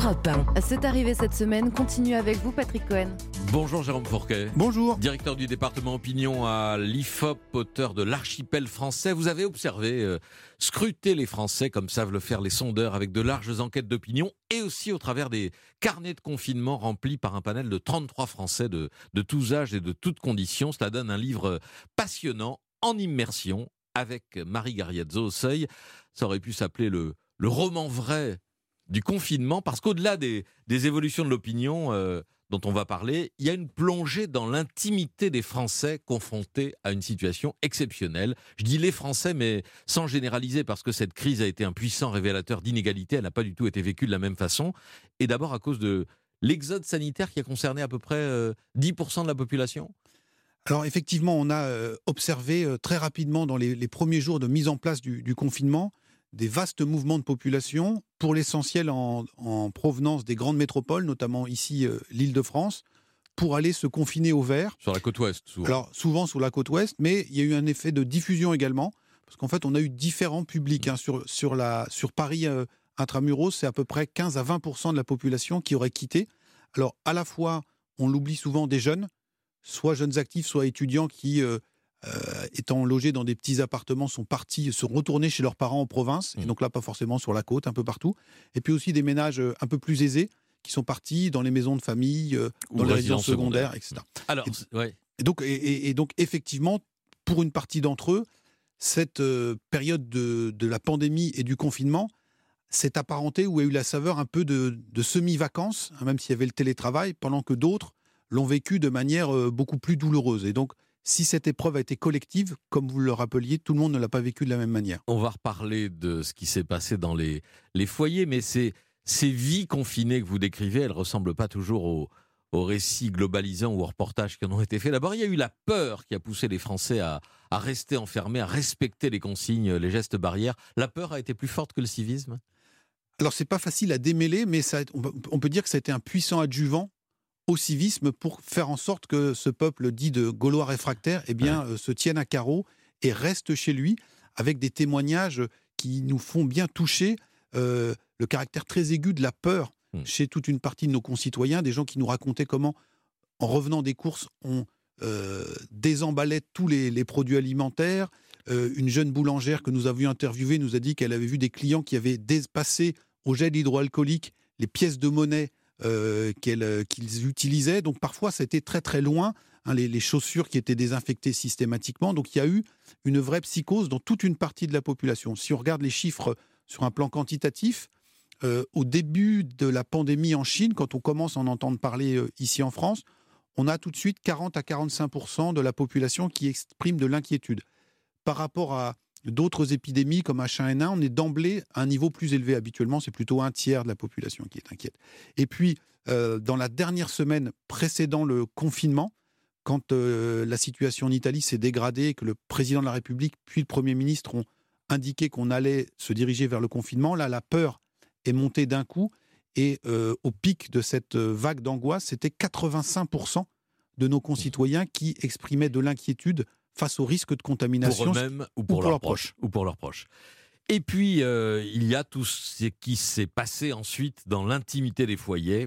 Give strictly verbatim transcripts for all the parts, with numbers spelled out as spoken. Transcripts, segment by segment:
Europe un. C'est arrivé cette semaine, continue avec vous Patrick Cohen. Bonjour Jérôme Fourquet. Bonjour. Directeur du département opinion à l'I F O P, auteur de l'Archipel français. Vous avez observé, euh, scruté les Français comme savent le faire les sondeurs avec de larges enquêtes d'opinion et aussi au travers des carnets de confinement remplis par un panel de trente-trois Français de, de tous âges et de toutes conditions. Cela donne un livre passionnant en immersion avec Marie Gariazzo au seuil. Ça aurait pu s'appeler le, le roman vrai du confinement, parce qu'au-delà des, des évolutions de l'opinion euh, dont on va parler, il y a une plongée dans l'intimité des Français confrontés à une situation exceptionnelle. Je dis les Français, mais sans généraliser, parce que cette crise a été un puissant révélateur d'inégalité, elle n'a pas du tout été vécue de la même façon, et d'abord à cause de l'exode sanitaire qui a concerné à peu près euh, dix pour cent de la population. Alors effectivement, on a euh, observé euh, très rapidement dans les, les premiers jours de mise en place du, du confinement des vastes mouvements de population, pour l'essentiel en, en provenance des grandes métropoles, notamment ici euh, l'Île-de-France, pour aller se confiner au vert. Sur la côte ouest, souvent. Alors souvent sur la côte ouest, mais il y a eu un effet de diffusion également, parce qu'en fait on a eu différents publics. Hein, sur, sur, la, sur Paris euh, intramuros, c'est à peu près quinze à vingt pour cent de la population qui aurait quitté. Alors à la fois, on l'oublie souvent, des jeunes, soit jeunes actifs, soit étudiants qui... Euh, Euh, étant logés dans des petits appartements, sont partis, sont retournés chez leurs parents en province, et donc là pas forcément sur la côte, un peu partout. Et puis aussi des ménages un peu plus aisés qui sont partis dans les maisons de famille, euh, dans les résidences secondaires, et cetera. Alors, et, ouais. et, donc, et, et, et donc effectivement, pour une partie d'entre eux, cette euh, période de, de la pandémie et du confinement s'est apparentée ou a eu la saveur un peu de, de semi-vacances, hein, même s'il y avait le télétravail, pendant que d'autres l'ont vécu de manière euh, beaucoup plus douloureuse. Et donc si cette épreuve a été collective, comme vous le rappeliez, tout le monde ne l'a pas vécu de la même manière. On va reparler de ce qui s'est passé dans les, les foyers, mais ces, ces vies confinées que vous décrivez, elles ne ressemblent pas toujours aux, aux récits globalisants ou aux reportages qui en ont été faits. D'abord, il y a eu la peur qui a poussé les Français à, à rester enfermés, à respecter les consignes, les gestes barrières. La peur a été plus forte que le civisme ? Alors, ce n'est pas facile à démêler, mais ça, on peut dire que ça a été un puissant adjuvant au civisme pour faire en sorte que ce peuple dit de Gaulois réfractaires eh bien, ouais. euh, se tienne à carreau et reste chez lui, avec des témoignages qui nous font bien toucher euh, le caractère très aigu de la peur mmh. chez toute une partie de nos concitoyens, des gens qui nous racontaient comment, en revenant des courses, on euh, désemballait tous les, les produits alimentaires. Euh, une jeune boulangère que nous avions interviewée nous a dit qu'elle avait vu des clients qui avaient dépassé au gel hydroalcoolique les pièces de monnaie Euh, qu'elles, qu'ils utilisaient. Donc parfois, c'était très très loin, hein, les, les chaussures qui étaient désinfectées systématiquement. Donc il y a eu une vraie psychose dans toute une partie de la population. Si on regarde les chiffres sur un plan quantitatif, euh, au début de la pandémie en Chine, quand on commence à en entendre parler euh, ici en France, on a tout de suite quarante à quarante-cinq pour cent de la population qui exprime de l'inquiétude. Par rapport à d'autres épidémies comme H un N un, on est d'emblée à un niveau plus élevé. Habituellement, c'est plutôt un tiers de la population qui est inquiète. Et puis, euh, dans la dernière semaine précédant le confinement, quand euh, la situation en Italie s'est dégradée et que le président de la République puis le Premier ministre ont indiqué qu'on allait se diriger vers le confinement, là, la peur est montée d'un coup. Et euh, au pic de cette vague d'angoisse, c'était quatre-vingt-cinq pour cent de nos concitoyens qui exprimaient de l'inquiétude face au risque de contamination. Pour eux-mêmes ou pour, ou pour leurs proches. proches. Ou pour leurs proches. Et puis, euh, il y a tout ce qui s'est passé ensuite dans l'intimité des foyers,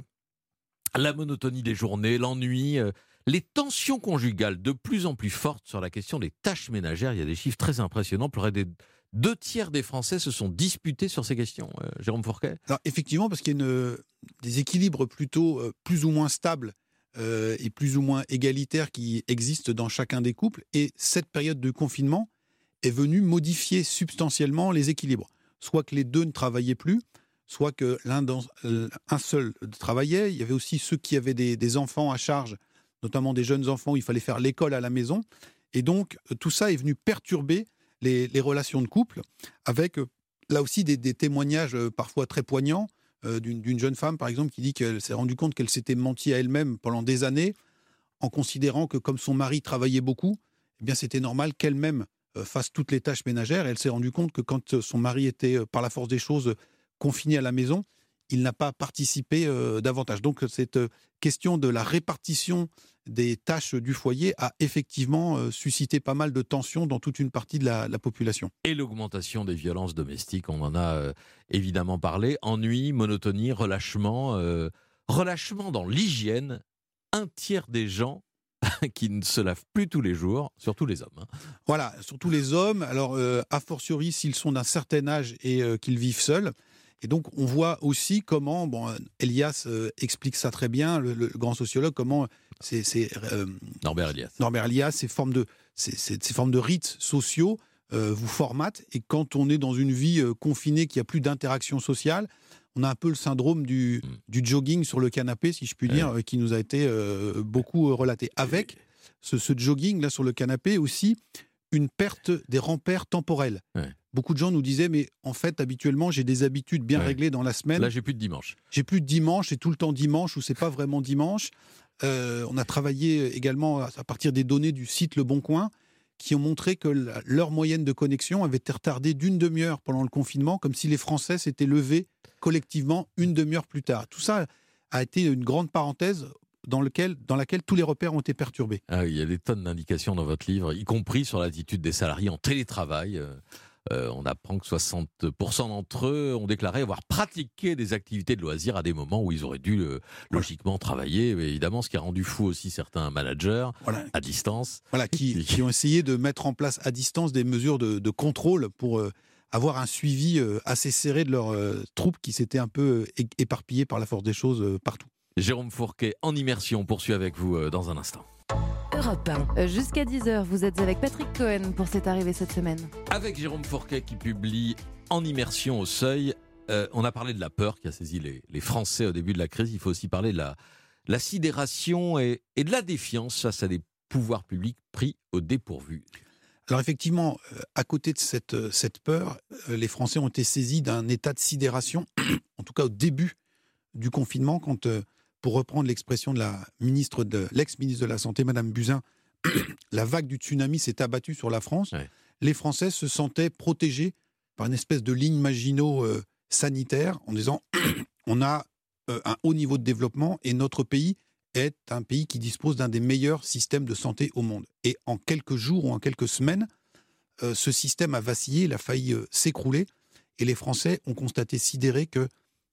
la monotonie des journées, l'ennui, euh, les tensions conjugales de plus en plus fortes sur la question des tâches ménagères. Il y a des chiffres très impressionnants. Près des deux tiers des Français se sont disputés sur ces questions. Euh, Jérôme Fourquet ? Alors, effectivement, parce qu'il y a une, des équilibres plutôt euh, plus ou moins stables Euh, et plus ou moins égalitaires qui existent dans chacun des couples. Et cette période de confinement est venue modifier substantiellement les équilibres. Soit que les deux ne travaillaient plus, soit que l'un dans, euh, un seul travaillait. Il y avait aussi ceux qui avaient des, des enfants à charge, notamment des jeunes enfants où il fallait faire l'école à la maison. Et donc, tout ça est venu perturber les, les relations de couple, avec euh, là aussi des, des témoignages euh, parfois très poignants, D'une, d'une jeune femme, par exemple, qui dit qu'elle s'est rendue compte qu'elle s'était menti à elle-même pendant des années, en considérant que comme son mari travaillait beaucoup, eh bien c'était normal qu'elle-même fasse toutes les tâches ménagères. Et elle s'est rendue compte que quand son mari était, par la force des choses, confiné à la maison, il n'a pas participé euh, davantage. Donc cette euh, question de la répartition des tâches du foyer a effectivement euh, suscité pas mal de tensions dans toute une partie de la, la population. Et l'augmentation des violences domestiques, on en a euh, évidemment parlé. Ennui, monotonie, relâchement, euh, relâchement dans l'hygiène. Un tiers des gens qui ne se lavent plus tous les jours, surtout les hommes. Hein. Voilà, surtout les hommes. Alors, euh, a fortiori, s'ils sont d'un certain âge et euh, qu'ils vivent seuls. Et donc, on voit aussi comment, bon, Elias euh, explique ça très bien, le, le grand sociologue, comment c'est, c'est, euh, Norbert Elias. Norbert Elias, ces formes de, ces, ces, ces formes de rites sociaux euh, vous formatent. Et quand on est dans une vie euh, confinée, qu'il n'y a plus d'interaction sociale, on a un peu le syndrome du, mm. du jogging sur le canapé, si je puis dire, ouais. euh, qui nous a été euh, beaucoup euh, relaté. Avec ce, ce jogging là sur le canapé aussi, une perte des repères temporels. Ouais. Beaucoup de gens nous disaient, mais en fait, habituellement, j'ai des habitudes bien ouais. réglées dans la semaine. Là, j'ai plus de dimanche. J'ai plus de dimanche, c'est tout le temps dimanche, ou c'est pas vraiment dimanche. Euh, on a travaillé également à partir des données du site Le Bon Coin, qui ont montré que la, leur moyenne de connexion avait été retardée d'une demi-heure pendant le confinement, comme si les Français s'étaient levés collectivement une demi-heure plus tard. Tout ça a été une grande parenthèse dans, lequel, dans laquelle tous les repères ont été perturbés. Ah oui, il y a des tonnes d'indications dans votre livre, y compris sur l'attitude des salariés en télétravail. Euh, euh, on apprend que soixante pour cent d'entre eux ont déclaré avoir pratiqué des activités de loisirs à des moments où ils auraient dû euh, logiquement travailler. Mais évidemment, ce qui a rendu fou aussi certains managers voilà. à distance. Voilà, qui, qui ont essayé de mettre en place à distance des mesures de, de contrôle pour... Euh, avoir un suivi assez serré de leurs euh, troupes qui s'étaient un peu euh, éparpillées par la force des choses euh, partout. Jérôme Fourquet, en immersion, on poursuit avec vous euh, dans un instant. Europe un. Jusqu'à dix heures, vous êtes avec Patrick Cohen pour cette arrivée cette semaine. Avec Jérôme Fourquet qui publie En immersion au seuil. Euh, on a parlé de la peur qui a saisi les, les Français au début de la crise. Il faut aussi parler de la, la sidération et, et de la défiance face à des pouvoirs publics pris au dépourvu. Alors effectivement, à côté de cette, cette peur, les Français ont été saisis d'un état de sidération, en tout cas au début du confinement, quand, pour reprendre l'expression de la ministre de l'ex-ministre de la Santé, Madame Buzyn, la vague du tsunami s'est abattue sur la France. Ouais. Les Français se sentaient protégés par une espèce de ligne Maginot euh, sanitaire, en disant on a euh, un haut niveau de développement et notre pays est un pays qui dispose d'un des meilleurs systèmes de santé au monde. Et en quelques jours ou en quelques semaines, euh, ce système a vacillé, il a failli euh, s'écrouler. Et les Français ont constaté sidérés que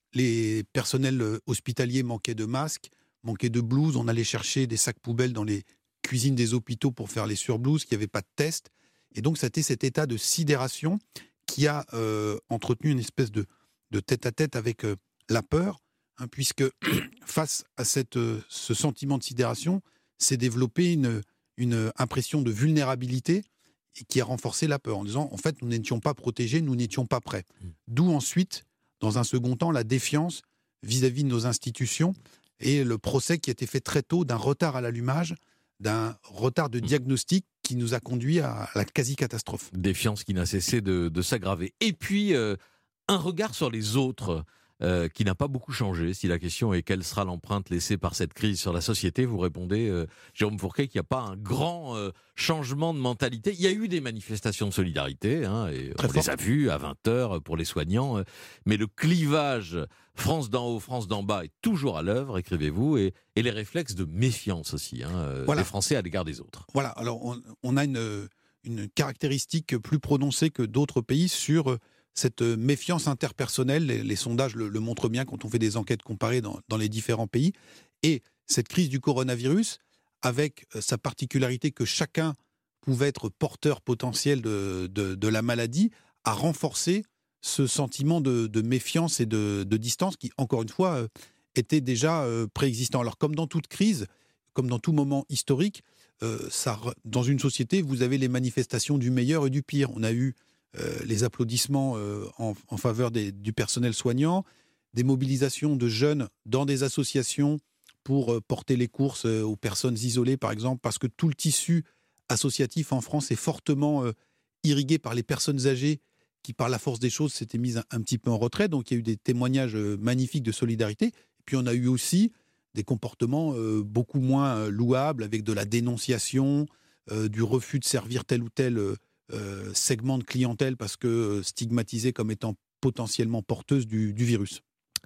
les personnels hospitaliers manquaient de masques, manquaient de blouses. On allait chercher des sacs poubelles dans les cuisines des hôpitaux pour faire les surblouses, qu'il n'y avait pas de tests. Et donc, c'était cet état de sidération qui a euh, entretenu une espèce de, de tête-à-tête avec euh, la peur. Hein, puisque face à cette, ce sentiment de sidération, s'est développée une, une impression de vulnérabilité et qui a renforcé la peur en disant en fait nous n'étions pas protégés, nous n'étions pas prêts. Mmh. D'où ensuite, dans un second temps, la défiance vis-à-vis de nos institutions et le procès qui a été fait très tôt d'un retard à l'allumage, d'un retard de diagnostic qui nous a conduit à la quasi-catastrophe. Défiance qui n'a cessé de, de s'aggraver. Et puis, euh, un regard sur les autres Euh, qui n'a pas beaucoup changé. Si la question est quelle sera l'empreinte laissée par cette crise sur la société, vous répondez, euh, Jérôme Fourquet, qu'il n'y a pas un grand euh, changement de mentalité. Il y a eu des manifestations de solidarité, hein, et on les a vues à vingt heures pour les soignants, euh, mais le clivage France d'en haut, France d'en bas est toujours à l'œuvre, écrivez-vous, et, et les réflexes de méfiance aussi, hein, euh, voilà. des Français à l'égard des autres. Voilà, alors on, on a une, une caractéristique plus prononcée que d'autres pays sur cette méfiance interpersonnelle. Les, les sondages le, le montrent bien quand on fait des enquêtes comparées dans, dans les différents pays. Et cette crise du coronavirus, avec sa particularité que chacun pouvait être porteur potentiel de, de, de la maladie, a renforcé ce sentiment de, de méfiance et de, de distance qui, encore une fois, euh, était déjà euh, préexistant. Alors, comme dans toute crise, comme dans tout moment historique, euh, ça, dans une société, vous avez les manifestations du meilleur et du pire. On a eu Euh, les applaudissements euh, en, en faveur des, du personnel soignant, des mobilisations de jeunes dans des associations pour euh, porter les courses euh, aux personnes isolées, par exemple, parce que tout le tissu associatif en France est fortement euh, irrigué par les personnes âgées qui, par la force des choses, s'étaient mises un, un petit peu en retrait. Donc, il y a eu des témoignages euh, magnifiques de solidarité. Et puis, on a eu aussi des comportements euh, beaucoup moins euh, louables, avec de la dénonciation, euh, du refus de servir tel ou tel euh, Euh, segment de clientèle parce que euh, stigmatisée comme étant potentiellement porteuse du, du virus.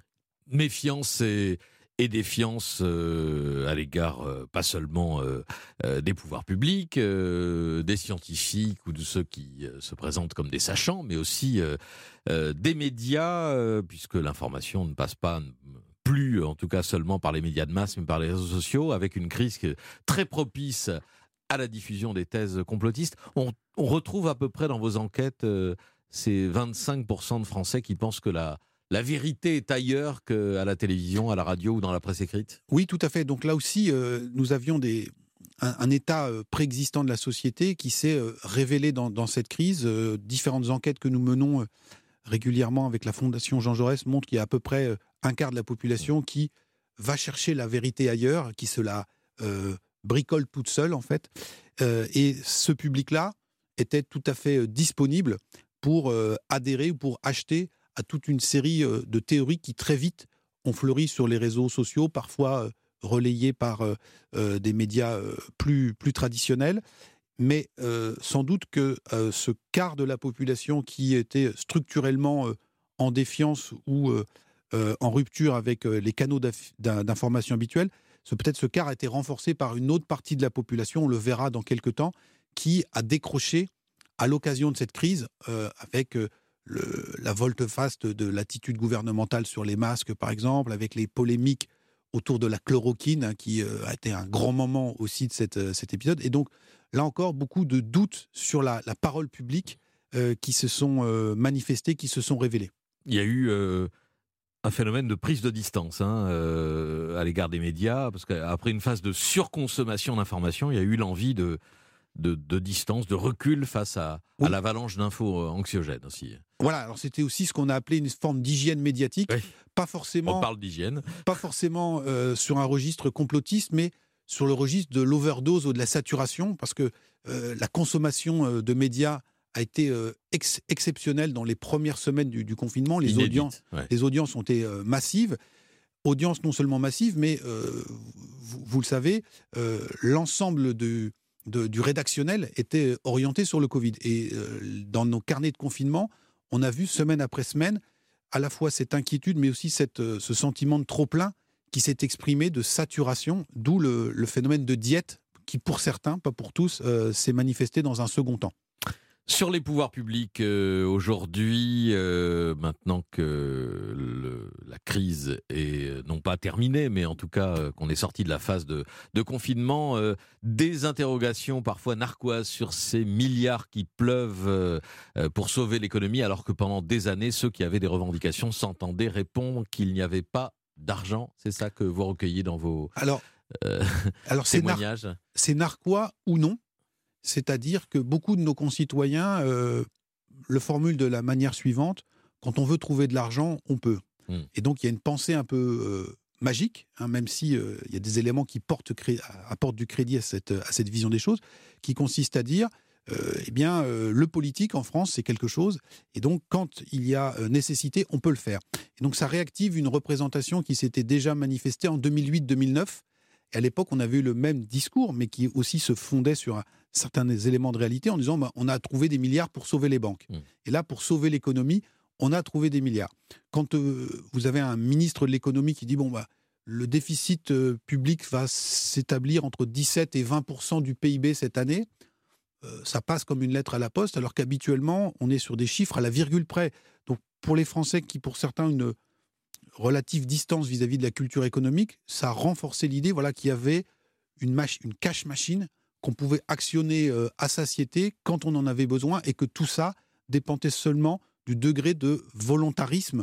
méfiance et, et défiance euh, à l'égard, euh, pas seulement euh, euh, des pouvoirs publics, euh, des scientifiques ou de ceux qui euh, se présentent comme des sachants, mais aussi euh, euh, des médias, euh, puisque l'information ne passe pas plus, en tout cas seulement par les médias de masse, mais par les réseaux sociaux, avec une crise très propice à la diffusion des thèses complotistes. On, on retrouve à peu près dans vos enquêtes euh, ces vingt-cinq pour cent de Français qui pensent que la, la vérité est ailleurs qu'à la télévision, à la radio ou dans la presse écrite. Oui, tout à fait. Donc là aussi, euh, nous avions des, un, un état euh, préexistant de la société qui s'est euh, révélé dans, dans cette crise. Euh, différentes enquêtes que nous menons euh, régulièrement avec la Fondation Jean Jaurès montrent qu'il y a à peu près euh, un quart de la population qui va chercher la vérité ailleurs, qui se la euh, bricole toute seule, en fait. Euh, et ce public-là était tout à fait euh, disponible pour euh, adhérer ou pour acheter à toute une série euh, de théories qui, très vite, ont fleuri sur les réseaux sociaux, parfois euh, relayées par euh, euh, des médias euh, plus, plus traditionnels. Mais euh, sans doute que euh, ce quart de la population qui était structurellement euh, en défiance ou euh, euh, en rupture avec euh, les canaux d'information habituels, ce, peut-être ce quart a été renforcé par une autre partie de la population, on le verra dans quelques temps, qui a décroché à l'occasion de cette crise euh, avec euh, le, la volte-face de, de l'attitude gouvernementale sur les masques, par exemple, avec les polémiques autour de la chloroquine, hein, qui euh, a été un grand moment aussi de cette, euh, cet épisode. Et donc, là encore, beaucoup de doutes sur la, la parole publique euh, qui se sont euh, manifestés, qui se sont révélés. Il y a eu euh, un phénomène de prise de distance hein, euh, à l'égard des médias, parce qu'après une phase de surconsommation d'informations, il y a eu l'envie de, de, de distance, de recul face à, oui. à l'avalanche d'infos anxiogènes aussi. Voilà, alors c'était aussi ce qu'on a appelé une forme d'hygiène médiatique, oui. pas forcément, on parle d'hygiène, pas forcément euh, sur un registre complotiste, mais sur le registre de l'overdose ou de la saturation, parce que euh, la consommation euh, de médias a été euh, ex- exceptionnelle dans les premières semaines du, du confinement. Les Inédite, audiences, ouais. les audiences ont été euh, massives. Audiences non seulement massives, mais euh, vous, vous le savez, euh, l'ensemble de, de, du rédactionnel était orienté sur le Covid. Et euh, dans nos carnets de confinement, on a vu semaine après semaine à la fois cette inquiétude, mais aussi cette, euh, ce sentiment de trop-plein qui s'est exprimé, de saturation, d'où le, le phénomène de diète qui, pour certains, pas pour tous, euh, s'est manifesté dans un second temps. Sur les pouvoirs publics, euh, aujourd'hui, euh, maintenant que le, la crise est non pas terminée, mais en tout cas euh, qu'on est sorti de la phase de, de confinement, euh, des interrogations parfois narquoises sur ces milliards qui pleuvent euh, pour sauver l'économie, alors que pendant des années, ceux qui avaient des revendications s'entendaient répondre qu'il n'y avait pas d'argent. C'est ça que vous recueillez dans vos alors, euh, alors témoignages. C'est, nar- c'est narquois ou non ? C'est-à-dire que beaucoup de nos concitoyens euh, le formulent de la manière suivante : quand on veut trouver de l'argent, on peut. Mmh. Et donc il y a une pensée un peu euh, magique, hein, même si il euh, y a des éléments qui portent cré- apportent du crédit à cette, à cette vision des choses, qui consiste à dire euh, eh bien, euh, le politique en France, c'est quelque chose, et donc quand il y a euh, nécessité, on peut le faire. Et donc ça réactive une représentation qui s'était déjà manifestée en deux mille huit deux mille neuf. Et à l'époque, on avait eu le même discours, mais qui aussi se fondait sur un, certains éléments de réalité en disant bah, on a trouvé des milliards pour sauver les banques. Mmh. Et là, pour sauver l'économie, on a trouvé des milliards. Quand euh, vous avez un ministre de l'économie qui dit bon, bah, le déficit euh, public va s'établir entre dix-sept et vingt pour cent du P I B cette année, euh, ça passe comme une lettre à la poste, alors qu'habituellement, on est sur des chiffres à la virgule près. Donc pour les Français qui, pour certains, une relative distance vis-à-vis de la culture économique, ça a renforcé l'idée voilà, qu'il y avait une, mach- une cash machine qu'on pouvait actionner euh, à satiété quand on en avait besoin et que tout ça dépendait seulement du degré de volontarisme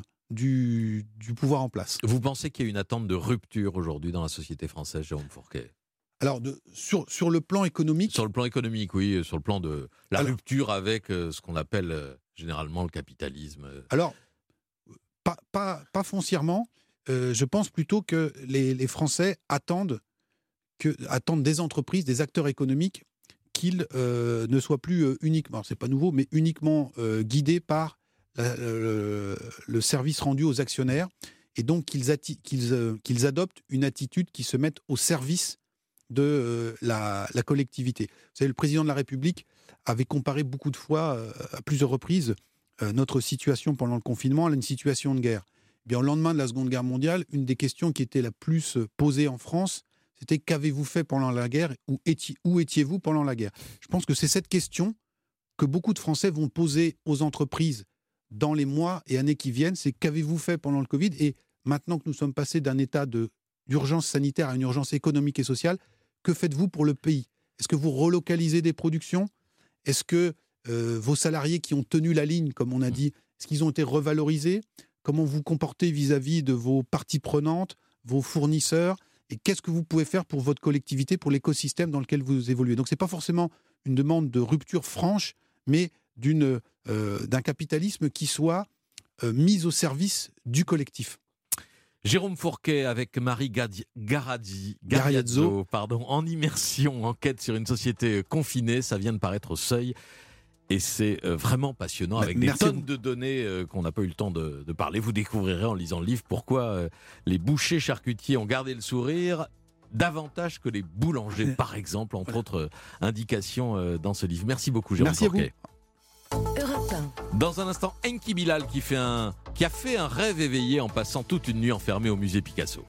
du, du pouvoir en place. Vous pensez qu'il y a une attente de rupture aujourd'hui dans la société française, Jérôme Fourquet ? Alors, de, sur, sur le plan économique... Sur le plan économique, oui, sur le plan de la alors, rupture avec euh, ce qu'on appelle euh, généralement le capitalisme. Alors, Pas, pas, pas foncièrement. Euh, je pense plutôt que les, les Français attendent, que, attendent des entreprises, des acteurs économiques, qu'ils euh, ne soient plus euh, uniquement, alors c'est pas nouveau, mais uniquement euh, guidés par la, le, le service rendu aux actionnaires, et donc qu'ils, atti- qu'ils, euh, qu'ils adoptent une attitude qui se mette au service de euh, la, la collectivité. Vous savez, le président de la République avait comparé beaucoup de fois, euh, à plusieurs reprises, Euh, notre situation pendant le confinement à une situation de guerre. Eh bien, au lendemain de la Seconde Guerre mondiale, une des questions qui était la plus posée en France, c'était qu'avez-vous fait pendant la guerre ou étiez, où étiez-vous pendant la guerre? Je pense que c'est cette question que beaucoup de Français vont poser aux entreprises dans les mois et années qui viennent, c'est qu'avez-vous fait pendant le Covid? Et maintenant que nous sommes passés d'un état de, d'urgence sanitaire à une urgence économique et sociale, que faites-vous pour le pays? Est-ce que vous relocalisez des productions? Est-ce que euh, vos salariés qui ont tenu la ligne, comme on a dit, est-ce qu'ils ont été revalorisés? Comment vous comportez vis-à-vis de vos parties prenantes, vos fournisseurs? Et qu'est-ce que vous pouvez faire pour votre collectivité, pour l'écosystème dans lequel vous évoluez? Donc ce n'est pas forcément une demande de rupture franche, mais d'une, euh, d'un capitalisme qui soit euh, mis au service du collectif. Jérôme Fourquet avec Marie Gadi- Garazzi- Gariazzo. Gariazzo, pardon, en immersion, enquête sur une société confinée, ça vient de paraître au Seuil. Et c'est euh, vraiment passionnant, avec des Merci tonnes de données euh, qu'on n'a pas eu le temps de, de parler. Vous découvrirez en lisant le livre pourquoi euh, les bouchers charcutiers ont gardé le sourire davantage que les boulangers, par exemple, entre autres euh, indications euh, dans ce livre. Merci beaucoup, Jérôme Merci à vous. Fourquet. Europe un. Dans un instant, Enki Bilal qui, fait un, qui a fait un rêve éveillé en passant toute une nuit enfermé au musée Picasso.